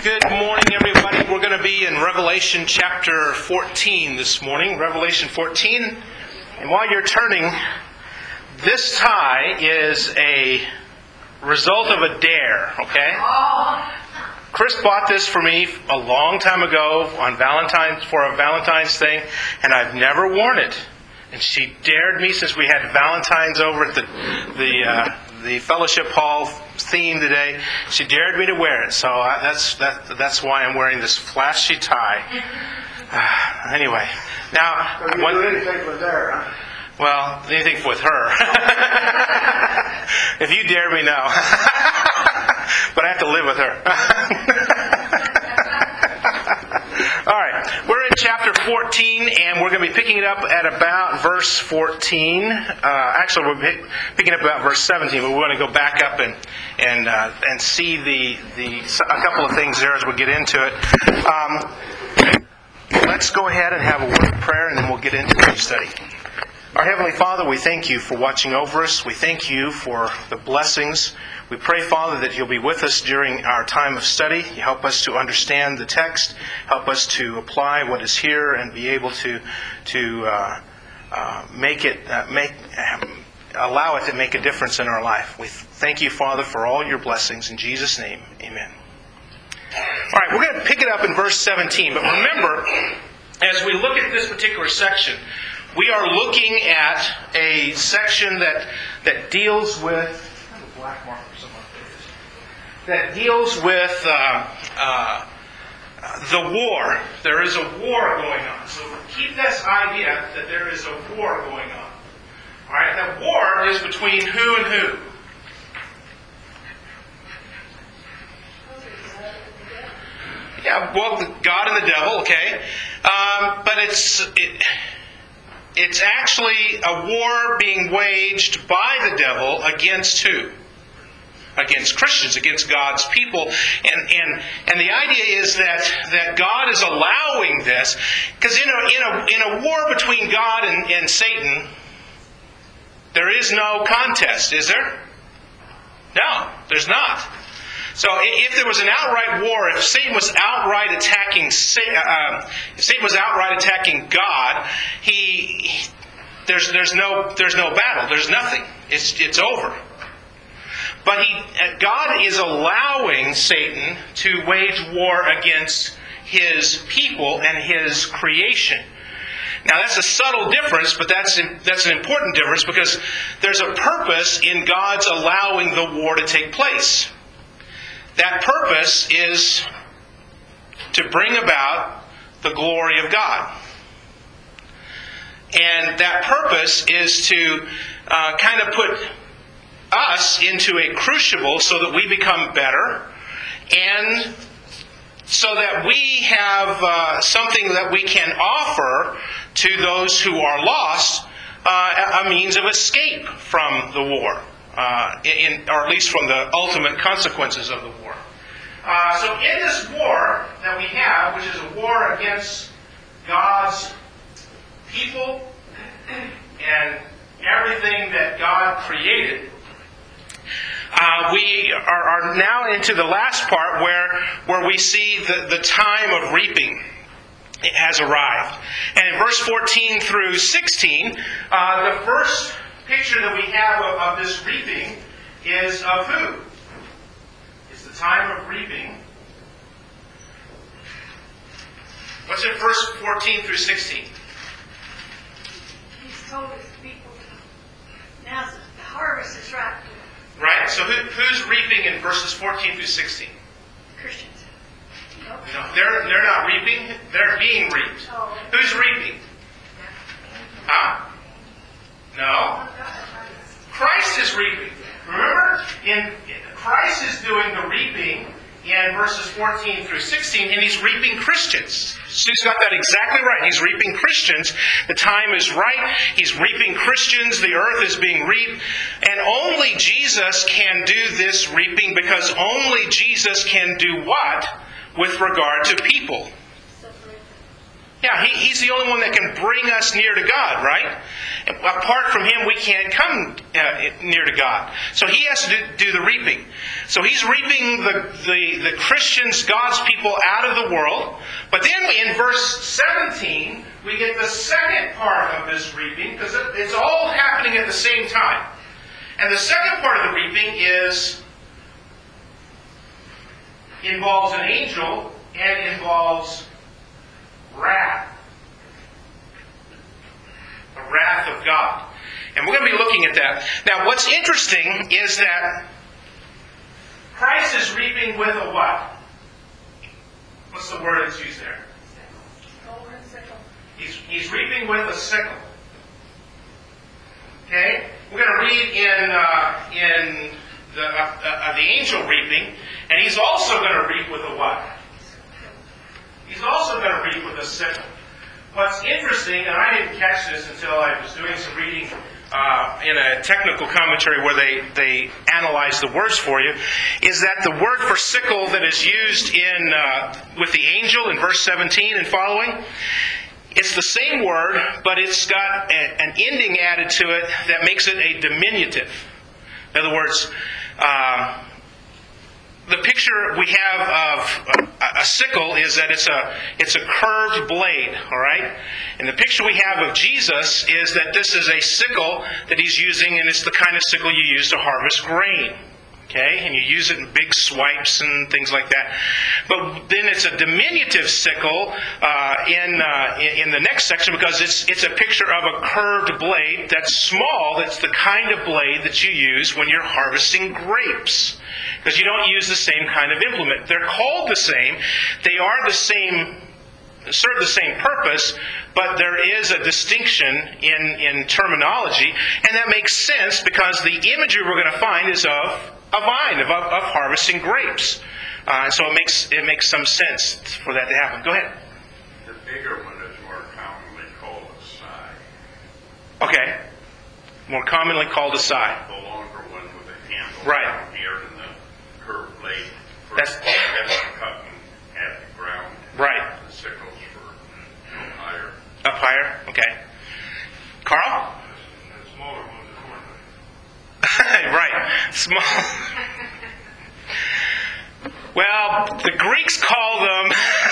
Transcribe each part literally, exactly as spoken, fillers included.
Good morning, everybody. We're going to be in Revelation chapter fourteen this morning. Revelation fourteen. And while you're turning, this tie is a result of a dare, okay? Chris bought this for me a long time ago on Valentine's for a Valentine's thing, and I've never worn it. And she dared me, since we had Valentine's over at the the uh, the fellowship hall theme today. She dared me to wear it, so I, that's that. That's why I'm wearing this flashy tie. Uh, anyway, now So you one, do anything with there, huh? well, anything with her. If you dare me, no. But I have to live with her. All right, we're in chapter fourteen, and we're going to be picking it up at about verse fourteen. Uh, actually, we're picking up about verse seventeen, but we want to go back up and and uh, and see the the a couple of things there as we get into it. Um, let's go ahead and have a word of prayer, and then we'll get into the study. Our Heavenly Father, we thank you for watching over us. We thank you for the blessings. We pray, Father, that you'll be with us during our time of study. You help us to understand the text. Help us to apply what is here and be able to to uh, uh, make it uh, make um, allow it to make a difference in our life. We thank you, Father, for all your blessings. In Jesus' name, amen. All right, we're going to pick it up in verse seventeen. But remember, as we look at this particular section, we are looking at a section that that deals with black marker that deals with uh, uh, the war. There is a war going on. So keep this idea that there is a war going on. All right, the war is between who and who? Yeah, well, God and the devil. Okay, um, but it's it, it's actually a war being waged by the devil against who? Against Christians, against God's people. And and and the idea is that, that God is allowing this, because in a, in a, in a war between God and, and Satan, there is no contest, is there? No, there's not. So if there was an outright war, if Satan was outright attacking uh, if Satan was outright attacking God, he there's there's no there's no battle, there's nothing. It's it's over. But he, God is allowing Satan to wage war against His people and His creation. Now that's a subtle difference, but that's that's an important difference, because there's a purpose in God's allowing the war to take place. That purpose is to bring about the glory of God. And that purpose is to uh, kind of put us into a crucible so that we become better, and so that we have uh, something that we can offer to those who are lost, uh, a means of escape from the war, uh, in, or at least from the ultimate consequences of the war. Uh, so in this war that we have, which is a war against God's people and everything that God created, Uh, we are, are now into the last part where where we see the, the time of reaping has arrived. And in verse fourteen through sixteen, uh, the first picture that we have of, of this reaping is of who? It's the time of reaping. What's in verse fourteen through sixteen? He's told his people, now the harvest is ripe. Right, so who, who's reaping in verses fourteen through sixteen? Christians. Nope. No, they're they're not reaping, they're being reaped. Oh. Who's reaping? Huh? No. Christ is reaping. Remember, in Christ is doing the reaping in verses fourteen through sixteen, and He's reaping Christians. Sue's got that exactly right. He's reaping Christians. The time is right. He's reaping Christians. The earth is being reaped. And only Jesus can do this reaping, because only Jesus can do what with regard to people? Yeah, he, he's the only one that can bring us near to God, right? Apart from him, we can't come uh, near to God. So he has to do, do the reaping. So he's reaping the, the, the Christians, God's people, out of the world. But then in verse seventeen, we get the second part of this reaping, because it, it's all happening at the same time. And the second part of the reaping is involves an angel and involves wrath. The wrath of God. And we're going to be looking at that. Now, what's interesting is that Christ is reaping with a what? What's the word that's used there? He's, he's reaping with a sickle. Okay? We're going to read in uh, in the, uh, uh, the angel reaping, and he's also going to reap with a what? He's also going to reap with a sickle. What's interesting, and I didn't catch this until I was doing some reading uh, in a technical commentary where they, they analyze the words for you, is that the word for sickle that is used in uh, with the angel in verse seventeen and following, it's the same word, but it's got a, an ending added to it that makes it a diminutive. In other words, uh, the picture we have of a, a sickle is that it's a it's a curved blade, all right? And the picture we have of Jesus is that this is a sickle that he's using, and it's the kind of sickle you use to harvest grain. Okay, and you use it in big swipes and things like that. But then it's a diminutive sickle uh, in, uh, in in the next section, because it's it's a picture of a curved blade that's small. That's the kind of blade that you use when you're harvesting grapes, because you don't use the same kind of implement. They're called the same. They are the same, serve the same purpose, but there is a distinction in in terminology, and that makes sense because the imagery we're going to find is of a vine, of, of, of harvesting grapes. Uh, so it makes it makes some sense for that to happen. Go ahead. The bigger one is more commonly called a scythe. Okay. More commonly called a scythe. The longer one with a handle Right. down here and the curved blade for That's- cutting at the ground. Right. The sickles for up higher. Up higher? Okay. Carl? The smaller one is more Right. Small. Well, the Greeks call them...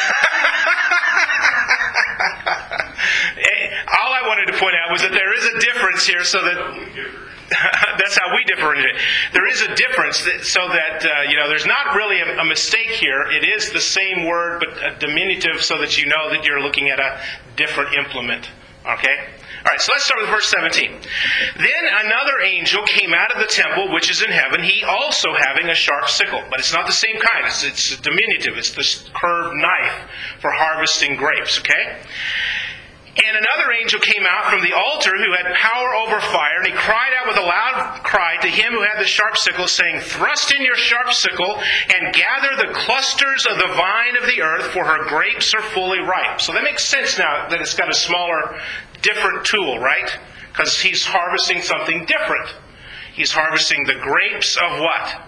All I wanted to point out was that there is a difference here, so that... That's how we differentiate. There is a difference, that, so that, uh, you know, there's not really a, a mistake here. It is the same word, but a diminutive, so that you know that you're looking at a different implement. Okay? All right, so let's start with verse seventeen. Then another angel came out of the temple which is in heaven, he also having a sharp sickle. But it's not the same kind. It's, it's a diminutive. It's this curved knife for harvesting grapes. Okay? And another angel came out from the altar who had power over fire, and he cried out with a loud cry to him who had the sharp sickle, saying, "Thrust in your sharp sickle and gather the clusters of the vine of the earth, for her grapes are fully ripe." So that makes sense now that it's got a smaller, different tool, right? Because he's harvesting something different. He's harvesting the grapes of what?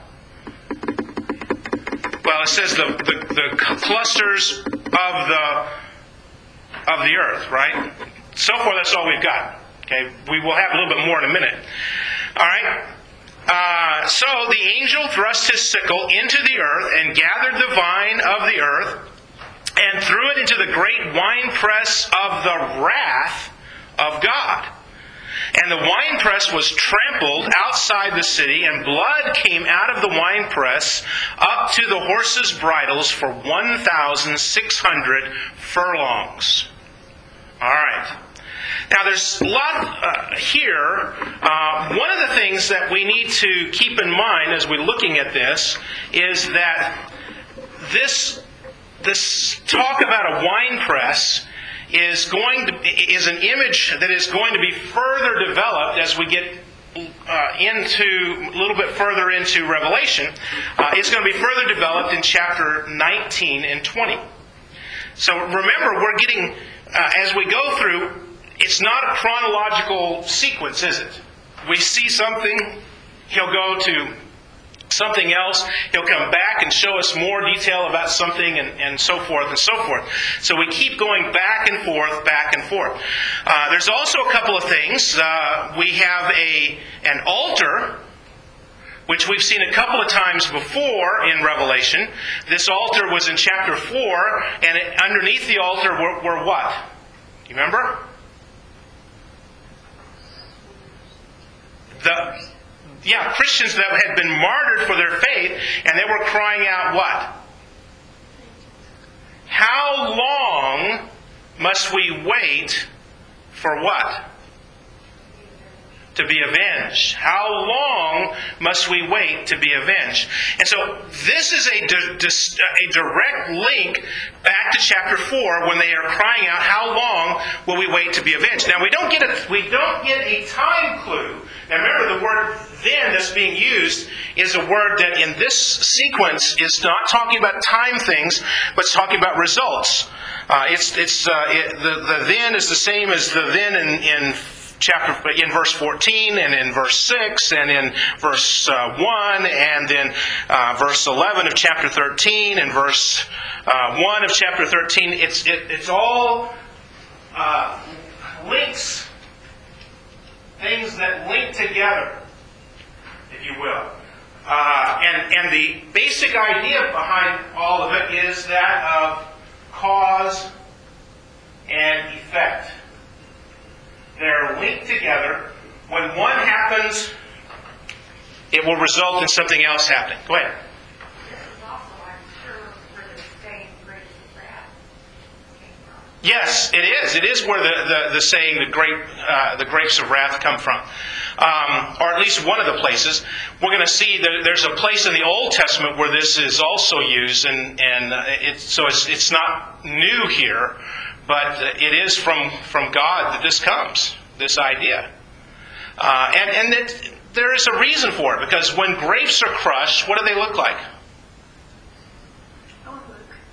Well, it says the, the, the clusters of the of the earth, right? So far, that's all we've got. Okay, we will have a little bit more in a minute. All right. Uh, so the angel thrust his sickle into the earth and gathered the vine of the earth and threw it into the great winepress of the wrath of God. And the winepress was trampled outside the city, and blood came out of the winepress up to the horses' bridles for one thousand six hundred furlongs. All right. Now, there's a lot uh, here. Uh, one of the things that we need to keep in mind as we're looking at this is that this this talk about a winepress is going to is an image that is going to be further developed as we get uh, into a little bit further into Revelation. Uh, it's going to be further developed in chapter nineteen and twenty. So remember, we're getting uh, as we go through. It's not a chronological sequence, is it? We see something, he'll go to something else. He'll come back and show us more detail about something, and, and so forth and so forth. So we keep going back and forth, back and forth. Uh, there's also a couple of things. Uh, we have a an altar, which we've seen a couple of times before in Revelation. This altar was in chapter four, and it, underneath the altar were, were what? Do you remember? The, yeah, Christians that had been martyred for their faith, and they were crying out what? How long must we wait for what? To be avenged. How long must we wait to be avenged? And so this is a, di- dis- a direct link back to chapter four when they are crying out, how long will we wait to be avenged? Now we don't get a, we don't get a time clue. Now remember, the word then that's being used is a word that in this sequence is not talking about time things, but it's talking about results. Uh, it's it's uh, it, the, the then is the same as the then in, in chapter in verse fourteen, and in verse six, and in verse uh, one, and in uh, verse eleven of chapter thirteen, and verse uh, one of chapter thirteen. It's it, it's all uh, links, things that link together, if you will. Uh, and and the basic idea behind all of it is that of cause and effect. They're linked together. When one happens, it will result in something else happening. Go ahead. This is also, I'm sure, where the saying "grapes of wrath" came from. Yes, it is. It is where the, the, the saying the grape uh, the grapes of wrath come from, um, or at least one of the places. We're going to see that there's a place in the Old Testament where this is also used, and and uh, it's, so it's it's not new here. But it is from, from God that this comes, this idea. Uh, and and it, there is a reason for it, because when grapes are crushed, what do they look like? Oh,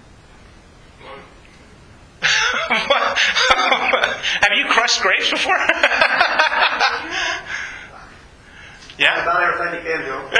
look. Have you crushed grapes before? Yeah? About everything you can do.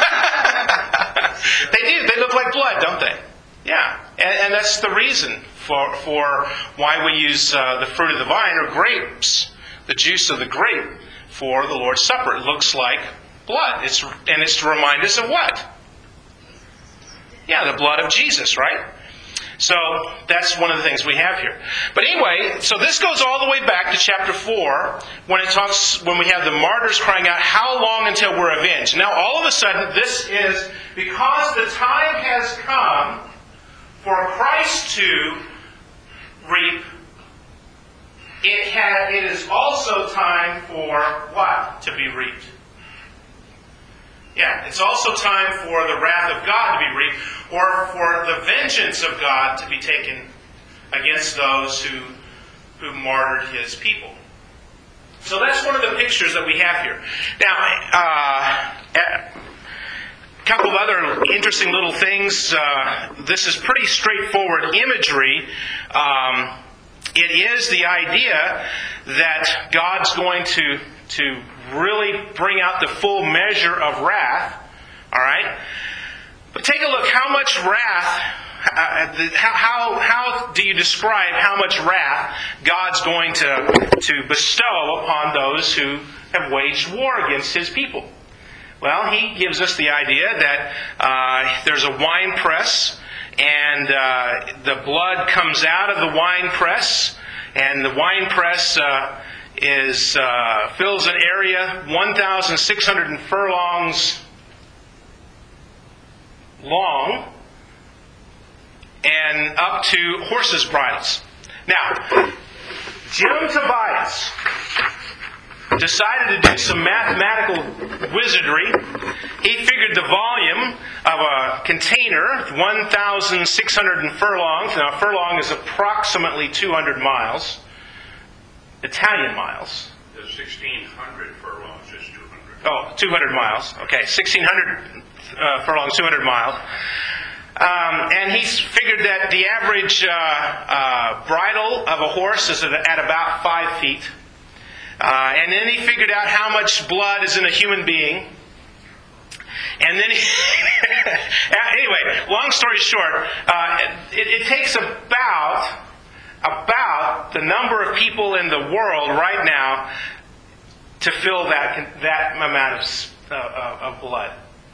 They do. They look like blood, don't they? Yeah. And, and that's the reason for for why we use uh, the fruit of the vine, or grapes, the juice of the grape, for the Lord's Supper. It looks like blood. It's and it's to remind us of what? Yeah, the blood of Jesus, right? So that's one of the things we have here. But anyway, so this goes all the way back to chapter four, when it talks, when we have the martyrs crying out, how long until we're avenged? Now all of a sudden, this is because the time has come for Christ to reap. It has, it is also time for what? To be reaped. Yeah, it's also time for the wrath of God to be reaped, or for the vengeance of God to be taken against those who who martyred His people. So that's one of the pictures that we have here. Now, uh, a couple of other interesting little things. Uh, this is pretty straightforward imagery. Um, it is the idea that God's going to to really bring out the full measure of wrath. All right? But take a look. How much wrath, uh, the, how, how do you describe how much wrath God's going to, to bestow upon those who have waged war against His people? Well, He gives us the idea that uh, there's a wine press, and uh, the blood comes out of the wine press, and the wine press uh, is uh, fills an area one thousand six hundred furlongs long and up to horses' bridles. Now, Jim Tobias decided to do some mathematical wizardry. He figured the volume of a container, one thousand six hundred furlongs. Now, a furlong is approximately two hundred miles. Italian miles. The sixteen hundred furlongs is two hundred. Oh, two hundred miles. Okay, sixteen hundred uh, furlongs, two hundred miles. Um, and he's figured that the average uh, uh, bridle of a horse is at, at about five feet. Uh, and then he figured out how much blood is in a human being. And then, anyway, long story short, uh, it, it takes about about the number of people in the world right now to fill that that amount of uh, of blood.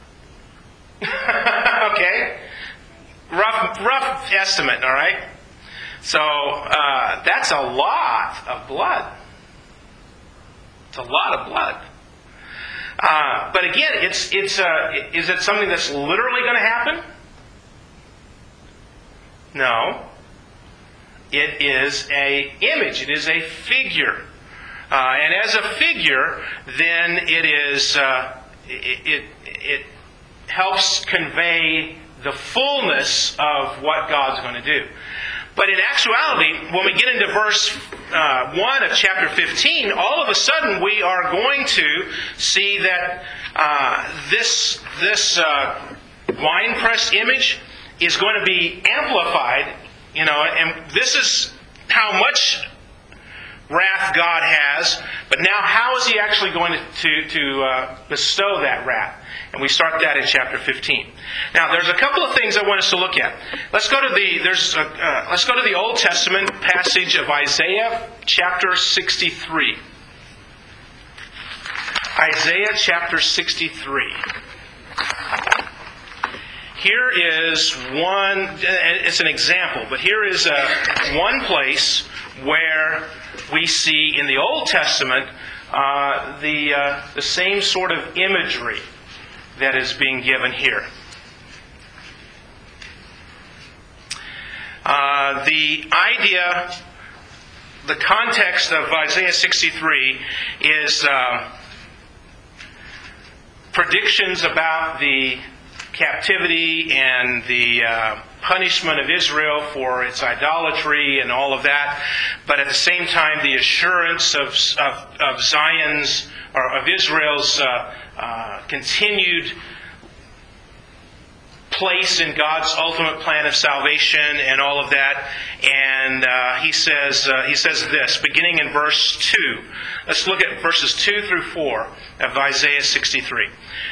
Okay, rough rough estimate. All right, so uh, that's a lot of blood. It's a lot of blood. Uh, but again, it's it's uh, is it something that's literally going to happen? No. It is a image. It is a figure, uh, and as a figure, then it is uh, it, it it helps convey the fullness of what God's going to do. But in actuality, when we get into verse uh, one of chapter fifteen, all of a sudden we are going to see that uh, this this uh, winepress image is going to be amplified, you know, and this is how much wrath God has. But now, how is He actually going to to, to uh, bestow that wrath? And we start that in chapter fifteen. Now, there's a couple of things I want us to look at. Let's go to the there's a, uh, let's go to the Old Testament passage of Isaiah chapter sixty-three. Isaiah chapter sixty-three. Here is one. It's an example, but here is a, one place where we see in the Old Testament uh, the uh, the same sort of imagery that is being given here. Uh, the idea, the context of Isaiah sixty-three is uh, predictions about the captivity and the uh, punishment of Israel for its idolatry and all of that, but at the same time the assurance of of, of Zion's or of Israel's uh, uh, continued place in God's ultimate plan of salvation and all of that. And uh, he says uh, he says this, beginning in verse two. Let's look at verses two through four of Isaiah sixty-three.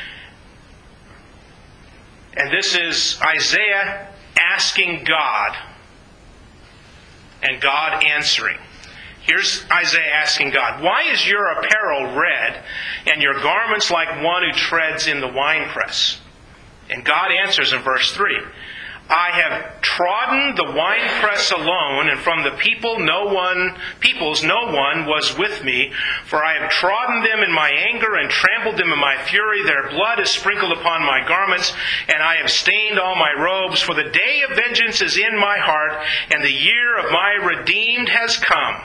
And this is Isaiah asking God, and God answering. Here's Isaiah asking God, "Why is your apparel red, and your garments like one who treads in the winepress?" And God answers in verse three, "I have trodden the winepress alone, and from the people no one peoples no one was with me. For I have trodden them in my anger and trampled them in my fury. Their blood is sprinkled upon my garments, and I have stained all my robes. For the day of vengeance is in my heart, and the year of my redeemed has come."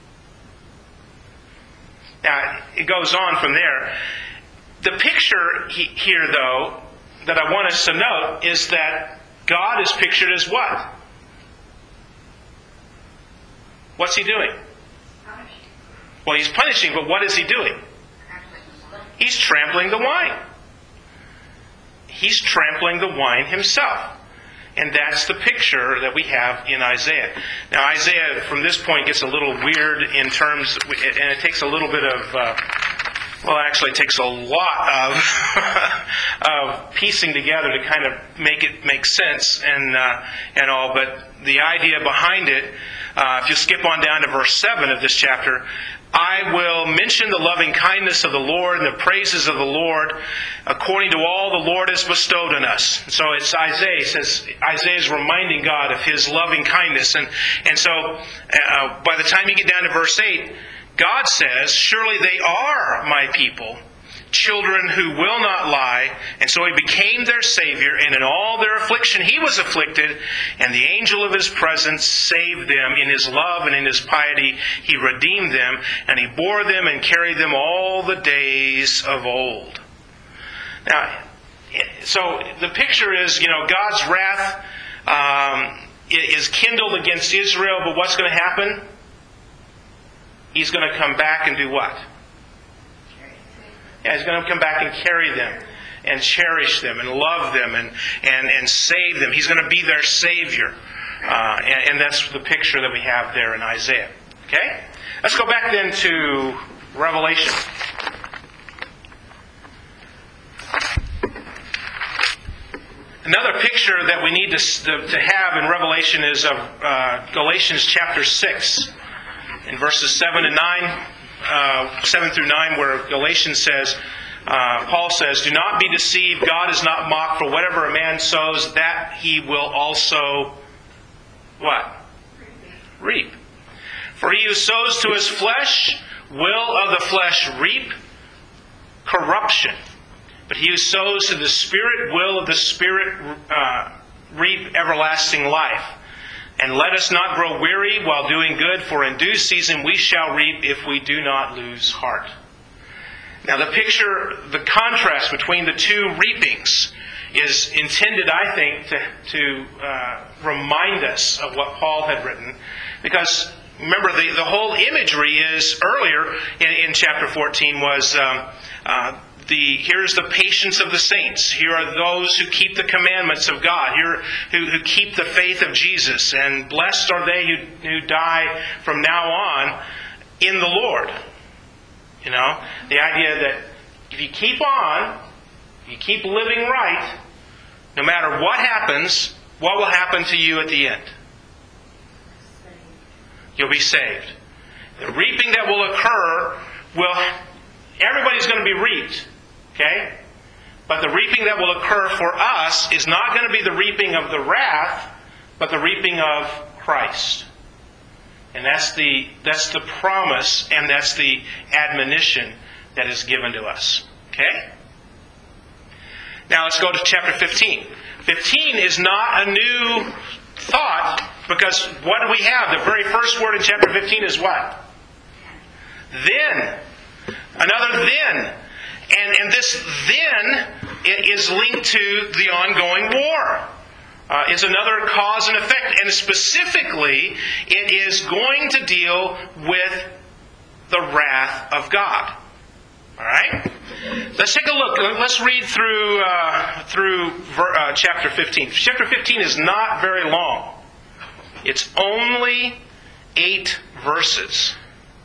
Now, it goes on from there. The picture here, though, that I want us to note is that God is pictured as what? What's He doing? Well, He's punishing, but what is He doing? He's trampling the wine. He's trampling the wine Himself. And that's the picture that we have in Isaiah. Now, Isaiah, from this point, gets a little weird in terms, and it takes a little bit of, uh, well, actually it takes a lot of, of piecing together to kind of make it make sense and uh, and all. But the idea behind it, uh, if you skip on down to verse seven of this chapter, "I will mention the loving kindness of the Lord and the praises of the Lord according to all the Lord has bestowed on us." So it's Isaiah. He says, Isaiah is reminding God of His loving kindness. And, and so uh, by the time you get down to verse eight, God says, "Surely they are my people, children who will not lie." And so He became their Savior, and in all their affliction He was afflicted, and the angel of His presence saved them. In His love and in His piety He redeemed them, and He bore them and carried them all the days of old. Now, so the picture is, you know, God's wrath um, is kindled against Israel, but what's going to happen? He's going to come back and do what? Yeah, He's going to come back and carry them and cherish them and love them and, and, and save them. He's going to be their Savior. Uh, and, and that's the picture that we have there in Isaiah. Okay? Let's go back then to Revelation. Another picture that we need to, to, to have in Revelation is of uh, Galatians chapter six, in verses seven and nine, uh, seven through nine, where Galatians says, uh, Paul says, "Do not be deceived. God is not mocked. For whatever a man sows, that he will also what? Reap. For he who sows to his flesh will of the flesh reap corruption. But he who sows to the Spirit will of the Spirit uh, reap everlasting life. And let us not grow weary while doing good, for in due season we shall reap if we do not lose heart." Now the picture, the contrast between the two reapings is intended, I think, to, to uh, remind us of what Paul had written. Because remember, the, the whole imagery is earlier in, in chapter fourteen was um, uh, the here's the patience of the saints. Here are those who keep the commandments of God. Here who, who keep the faith of Jesus. And blessed are they who, who die from now on in the Lord. You know, the idea that if you keep on, if you keep living right, no matter what happens, what will happen to you at the end? You'll be saved. The reaping that will occur will, everybody's going to be reaped. Okay? But the reaping that will occur for us is not going to be the reaping of the wrath, but the reaping of Christ. And that's the that's the promise, and that's the admonition that is given to us. Okay? Now let's go to chapter fifteen. fifteen is not a new thought, because what do we have? The very first word in chapter fifteen is what? Then. Another then. And, and this then is linked to the ongoing war. Uh, it's another cause and effect. And specifically, it is going to deal with the wrath of God. All right? Let's take a look. Let's read through uh, through uh, chapter fifteen. Chapter fifteen is not very long. It's only eight verses.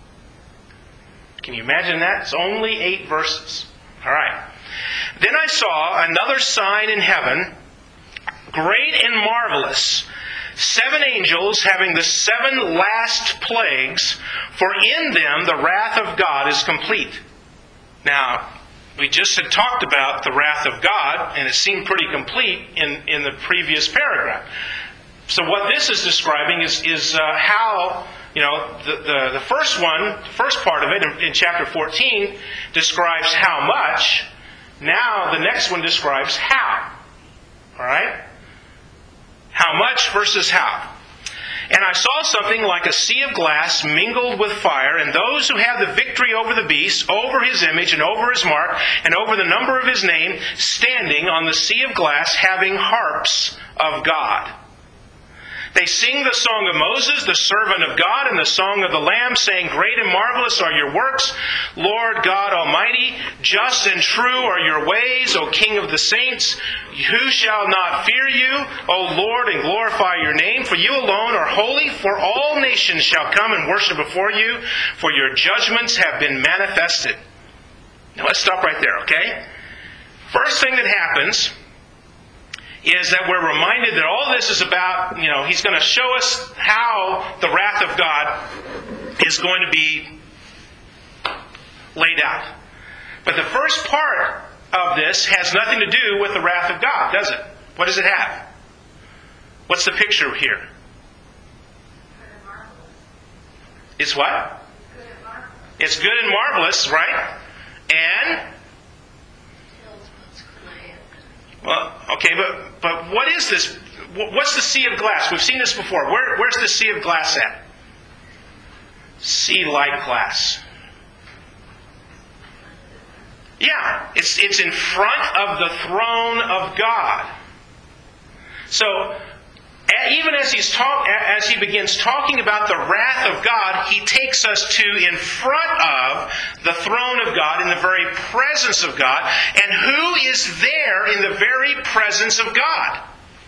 Can you imagine that? It's only eight verses. All right. "Then I saw another sign in heaven, great and marvelous, seven angels having the seven last plagues, for in them the wrath of God is complete." Now, we just had talked about the wrath of God, and it seemed pretty complete in, in the previous paragraph. So what this is describing is, is uh, how, you know, the, the, the first one, the first part of it in, in chapter fourteen describes how much. Now the next one describes how. All right? How much versus how. "And I saw something like a sea of glass mingled with fire, and those who have the victory over the beast, over his image, and over his mark, and over the number of his name, standing on the sea of glass, having harps of God. They sing the song of Moses, the servant of God, and the song of the Lamb, saying, Great and marvelous are your works, Lord God Almighty. Just and true are your ways, O King of the saints. Who shall not fear you, O Lord, and glorify your name? For you alone are holy, for all nations shall come and worship before you, for your judgments have been manifested." Now let's stop right there, okay? First thing that happens is that we're reminded that all this is about, you know, He's going to show us how the wrath of God is going to be laid out. But the first part of this has nothing to do with the wrath of God, does it? What does it have? What's the picture here? It's what? It's good and marvelous, right? And? Well, okay, but but what is this? What's the sea of glass? We've seen this before. Where, where's the sea of glass at? Sea like glass. Yeah, it's it's in front of the throne of God. So even as he's talk, as he begins talking about the wrath of God, he takes us to in front of the throne of God, in the very presence of God. And who is there in the very presence of God?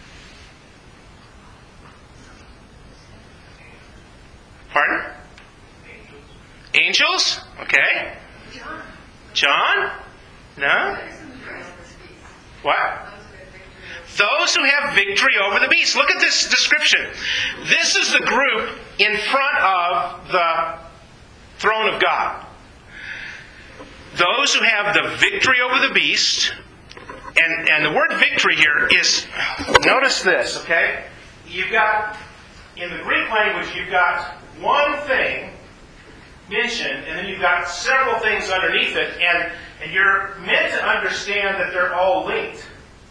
Pardon? Angels? Okay. John? No? What? Those who have victory over the beast. Look at this description. This is the group in front of the throne of God. Those who have the victory over the beast. And, and the word victory here is, notice this, okay? You've got, in the Greek language, you've got one thing mentioned, and then you've got several things underneath it, and, and you're meant to understand that they're all linked.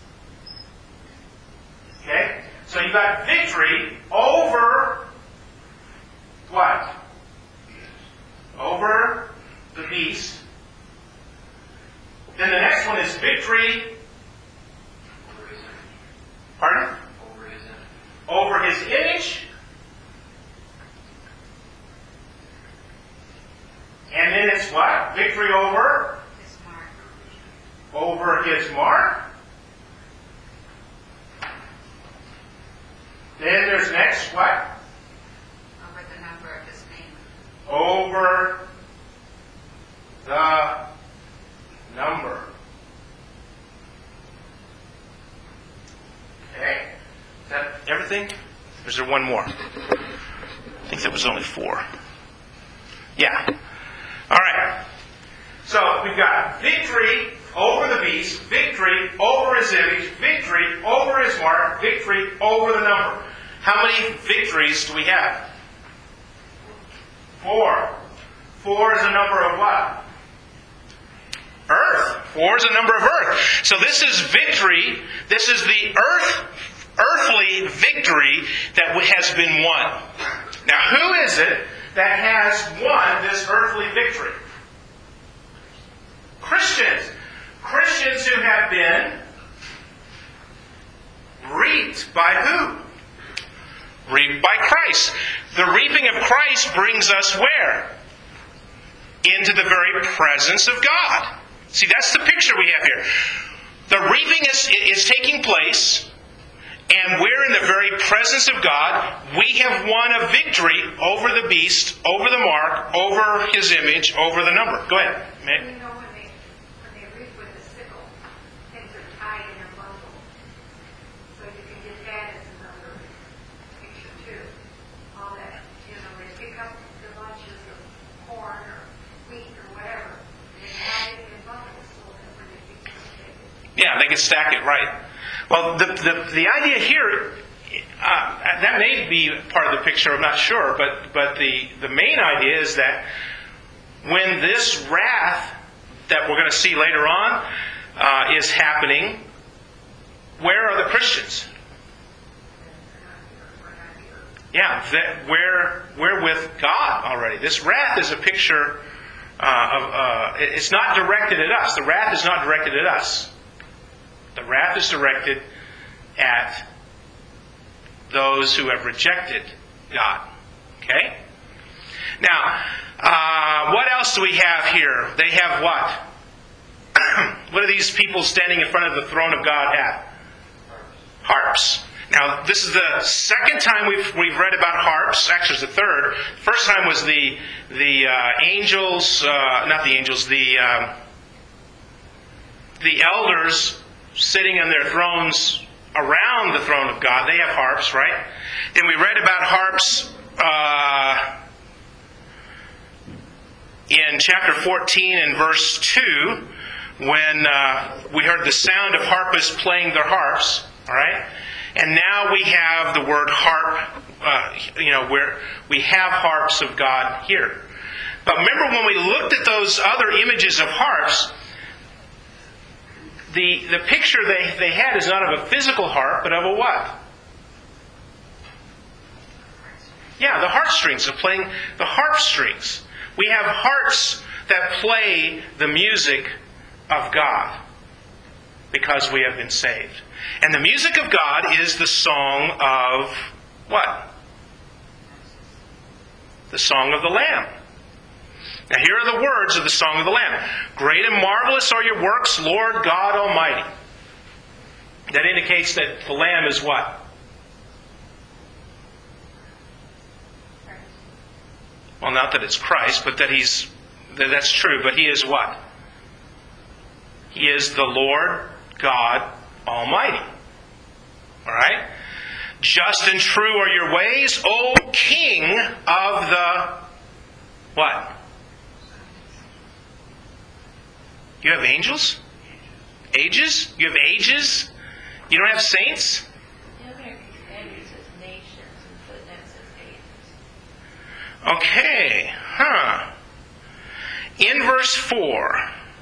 Okay? So you've got victory over what? Over the beast. Then the next one is victory. Pardon? Over his image. Over his image. And then it's what? Victory over? His mark. Over his mark. Then there's next what? Over the number of his name. Over the number. Okay? Is that everything? Or is there one more? I think that was only four. Yeah. All right. So we've got victory over the beast, victory over his image, victory over his mark, victory over the number. How many victories do we have? Four. Four is a number of what? Earth. Four is a number of earth. So this is victory. This is the earth, earthly victory that has been won. Now, who is it that has won this earthly victory? Christians. Christians who have been reaped by who? Reaped by Christ. The reaping of Christ brings us where? Into the very presence of God. See, that's the picture we have here. The reaping is, is taking place, and we're in the very presence of God. We have won a victory over the beast, over the mark, over his image, over the number. Go ahead. Meg. You know, when they, when they reap with the sickle, things are tied in a bundle. So you can get that as another picture too. All that, you know, they pick up the bunches of corn or wheat or whatever, and they tie it in bundles so that when they pick it, Yeah, they can stack it right. Well, the the, the idea here, uh, that may be part of the picture, I'm not sure, but, but the, the main idea is that when this wrath that we're going to see later on uh, is happening, where are the Christians? Yeah, that we're, we're with God already. This wrath is a picture uh, of, uh, it's not directed at us. The wrath is not directed at us. The wrath is directed at those who have rejected God. Okay? Now, uh, what else do we have here? They have what? What do these people standing in front of the throne of God have? Harps. Now, this is the second time we've we've read about harps. Actually, it's the third. First time was the the uh, angels, uh, not the angels, the um, the elders sitting on their thrones around the throne of God. They have harps, right? Then we read about harps uh, in chapter fourteen and verse two, when uh, we heard the sound of harpists playing their harps. All right, and now we have the word harp. Uh, you know, where we have harps of God here. But remember, when we looked at those other images of harps, the the picture they they had is not of a physical harp, but of a what? Yeah, the heartstrings, of playing the harp strings. We have hearts that play the music of God because we have been saved. And the music of God is the song of what? The song of the Lamb. Now here are the words of the song of the Lamb. Great and marvelous are your works, Lord God Almighty. That indicates that the Lamb is what? Well, not that it's Christ, but that He's, that that's true, but He is what? He is the Lord God Almighty. All right? Just and true are your ways, O King of the what? You have angels? Ages? You have ages? You don't have saints? The American Standard says nations and footnote says ages. Okay, huh. In verse four.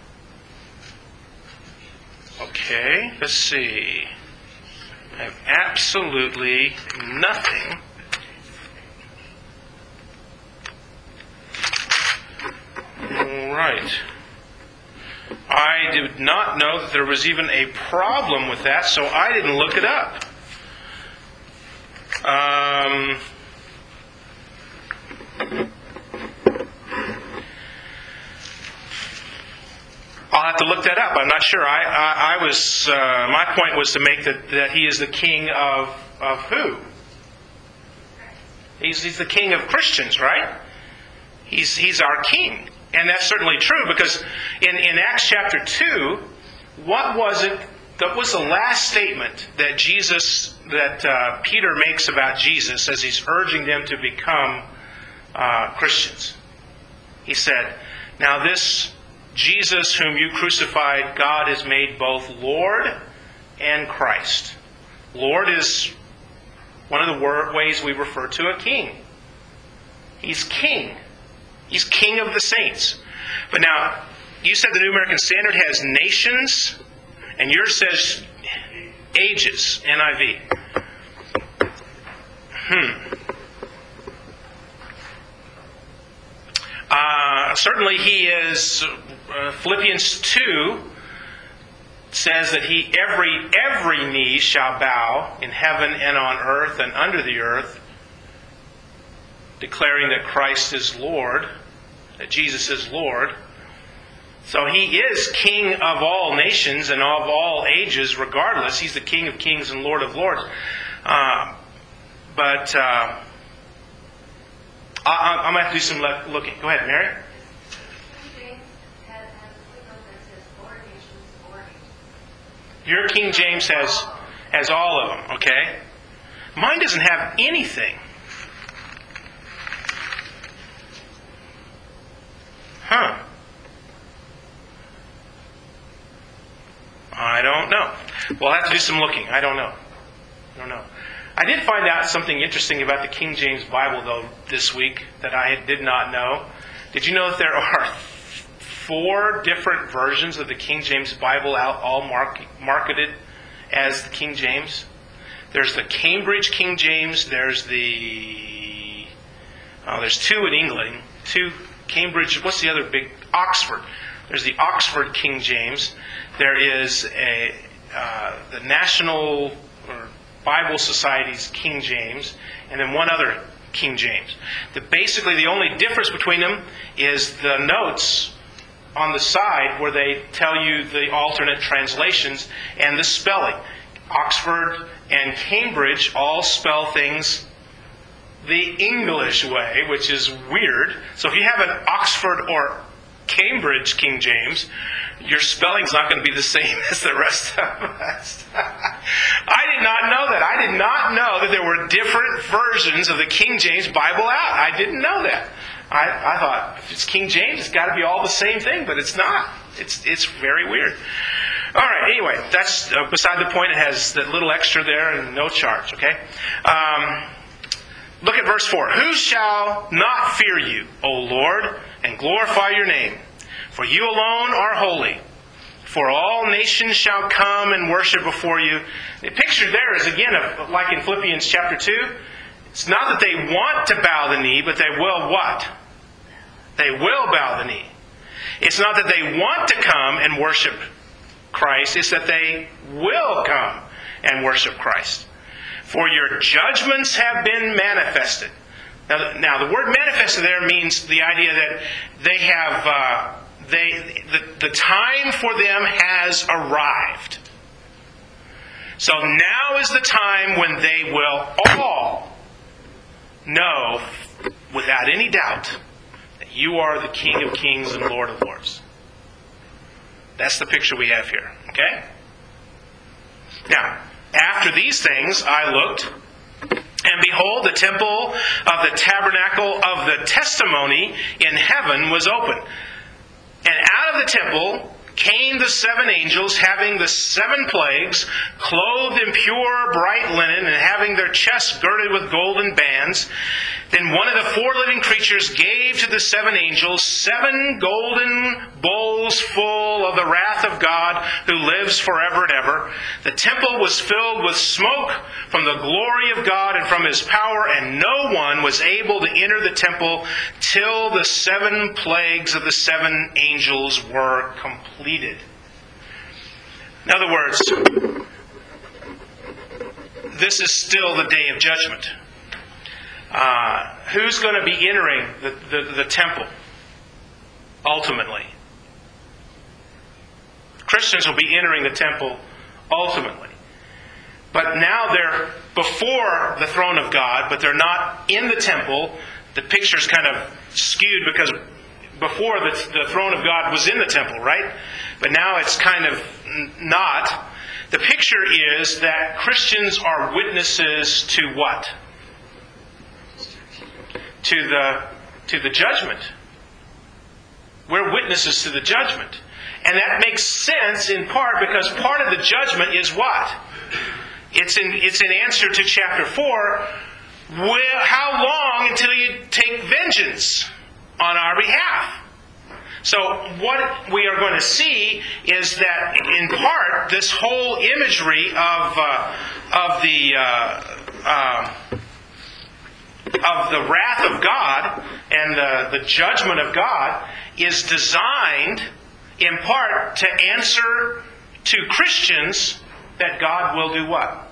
Okay, let's see. I have absolutely nothing. All right. I did not know that there was even a problem with that, so I didn't look it up. Um, I'll have to look that up. I'm not sure. I, I, I was. Uh, my point was to make that, that he is the king of of who? He's he's the king of Christians, right? He's he's our king. And that's certainly true because in, in Acts chapter two, what was it, that was the last statement that Jesus, that uh, Peter makes about Jesus as he's urging them to become uh, Christians? He said, now this Jesus whom you crucified, God has made both Lord and Christ. Lord is one of the ways we refer to a king. He's king. He's king of the saints. But now, you said the New American Standard has nations, and yours says ages, N I V. Hmm. Uh, certainly he is, uh, Philippians two says that he every every knee shall bow in heaven and on earth and under the earth, declaring that Christ is Lord, that Jesus is Lord. So he is King of all nations and of all ages, regardless. He's the King of kings and Lord of lords. Uh, but uh, I, I'm going to have to do some le- looking. Go ahead, Mary. King James has, has a footnote that says four nations, four nations. Your King James has, has all of them, okay? Mine doesn't have anything. Huh. I don't know. We'll have to do some looking. I don't know. I don't know. I did find out something interesting about the King James Bible, though, this week that I did not know. Did you know that there are four different versions of the King James Bible out, all mark, marketed as the King James? There's the Cambridge King James. There's the... Oh, there's two in England. Two Cambridge... What's the other big... Oxford. There's the Oxford King James. There is a uh, the National or Bible Society's King James, and then one other King James. The, basically, the only difference between them is the notes on the side where they tell you the alternate translations and the spelling. Oxford and Cambridge all spell things the English way, which is weird. So if you have an Oxford or Cambridge King James, your spelling's not going to be the same as the rest of us. I did not know that. I did not know that there were different versions of the King James Bible out. I didn't know that. I, I thought, if it's King James, it's got to be all the same thing, but it's not. It's it's very weird. All right, anyway, that's uh, beside the point. It has that little extra there and no charge, okay? Um, look at verse four. Who shall not fear you, O Lord, and glorify your name? For you alone are holy. For all nations shall come and worship before you. The picture there is, again, of, like in Philippians chapter two. It's not that they want to bow the knee, but they will what? They will bow the knee. It's not that they want to come and worship Christ. It's that they will come and worship Christ. For your judgments have been manifested. Now, now the word manifested there means the idea that they have... Uh, They, the, the time for them has arrived. So now is the time when they will all know, without any doubt, that you are the King of kings and Lord of lords. That's the picture we have here. Okay? Now, After these things I looked, and behold, the temple of the tabernacle of the testimony in heaven was open. And out of the temple came the seven angels, having the seven plagues, clothed in pure bright linen, and having their chests girded with golden bands. Then one of the four living creatures gave to the seven angels seven golden bowls full of the wrath of God, who lives forever and ever. The temple was filled with smoke from the glory of God and from His power, and no one was able to enter the temple till the seven plagues of the seven angels were completed. In other words, this is still the day of judgment. Uh, who's going to be entering the, the, the temple ultimately? Christians will be entering the temple ultimately. But now they're before the throne of God, but they're not in the temple. The picture's kind of skewed because before the, the throne of God was in the temple, right? But now it's kind of not. The picture is that Christians are witnesses to what? To the, to the judgment. We're witnesses to the judgment. And that makes sense in part because part of the judgment is what? It's in, it's in answer to chapter four. Well, how long until you take vengeance on our behalf? So what we are going to see is that in part this whole imagery of, uh, of the... Uh, uh, of the wrath of God and the, the judgment of God is designed in part to answer to Christians that God will do what?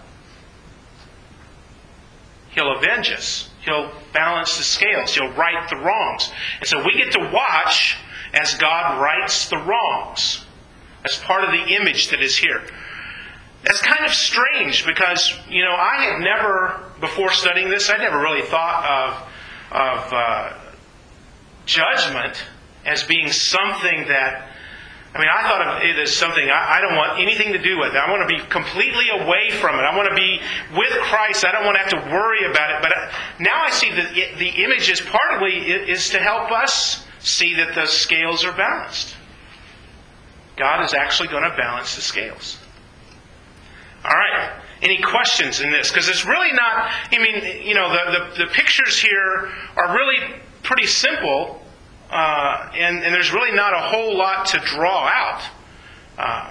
He'll avenge us. He'll balance the scales. He'll right the wrongs. And so we get to watch as God rights the wrongs. That's part of the image that is here. That's kind of strange because, you know, I had never, before studying this, I never really thought of, of uh, judgment as being something that, I mean, I thought of it as something I, I don't want anything to do with. I want to be completely away from it. I want to be with Christ. I don't want to have to worry about it. But now I see that it, the image is partly is to help us see that the scales are balanced. God is actually going to balance the scales. All right. Any questions in this? Because it's really not, I mean, you know, the, the, the pictures here are really pretty simple. Uh, and, and there's really not a whole lot to draw out. Uh,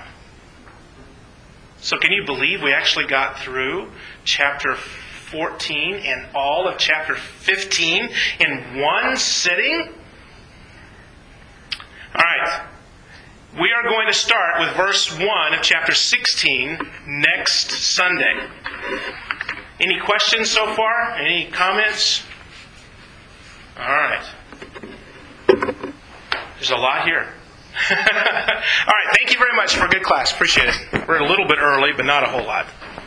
so can you believe we actually got through chapter fourteen and all of chapter fifteen in one sitting? All right. We are going to start with verse one of chapter sixteen next Sunday. Any questions so far? Any comments? All right. There's a lot here. All right. Thank you very much for a good class. Appreciate it. We're a little bit early, but not a whole lot.